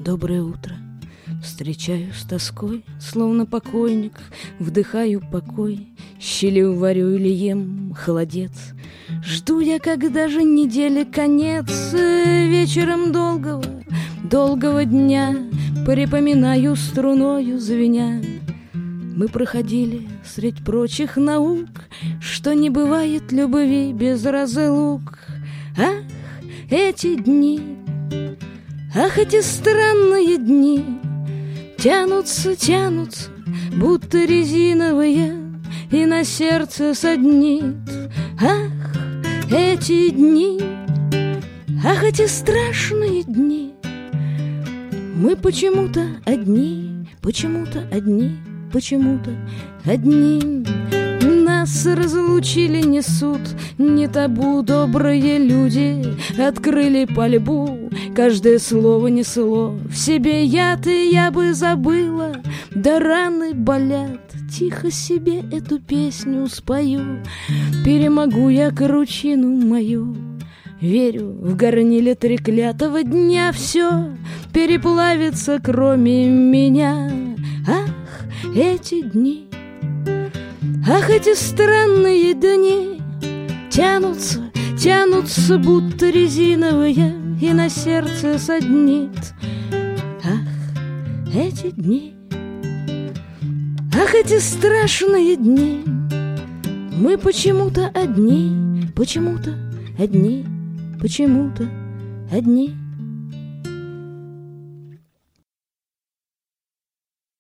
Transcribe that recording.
Доброе утро. Встречаю с тоской, словно покойник, вдыхаю покой, щели варю или ем холодец. Жду я, когда же недели конец, вечером долгого дня припоминаю струною звеня. Мы проходили средь прочих наук, что не бывает любви без разлук. Ах, эти дни, ах, эти странные дни, тянутся, будто резиновые, и на сердце саднит. Ах, эти дни, ах, эти страшные дни. Мы почему-то одни, почему-то одни. Нас разлучили не суд, не табу. Добрые люди открыли пальбу. Каждое слово несло в себе яд, и я бы забыла, да раны болят. Тихо себе эту песню спою, перемогу я кручину мою. Верю, в горниле треклятого дня все переплавится, кроме меня. Ах, эти дни, ах, эти странные дни, тянутся, будто резиновые, и на сердце саднит. Ах, эти дни, ах, эти страшные дни. Мы почему-то одни, почему-то одни.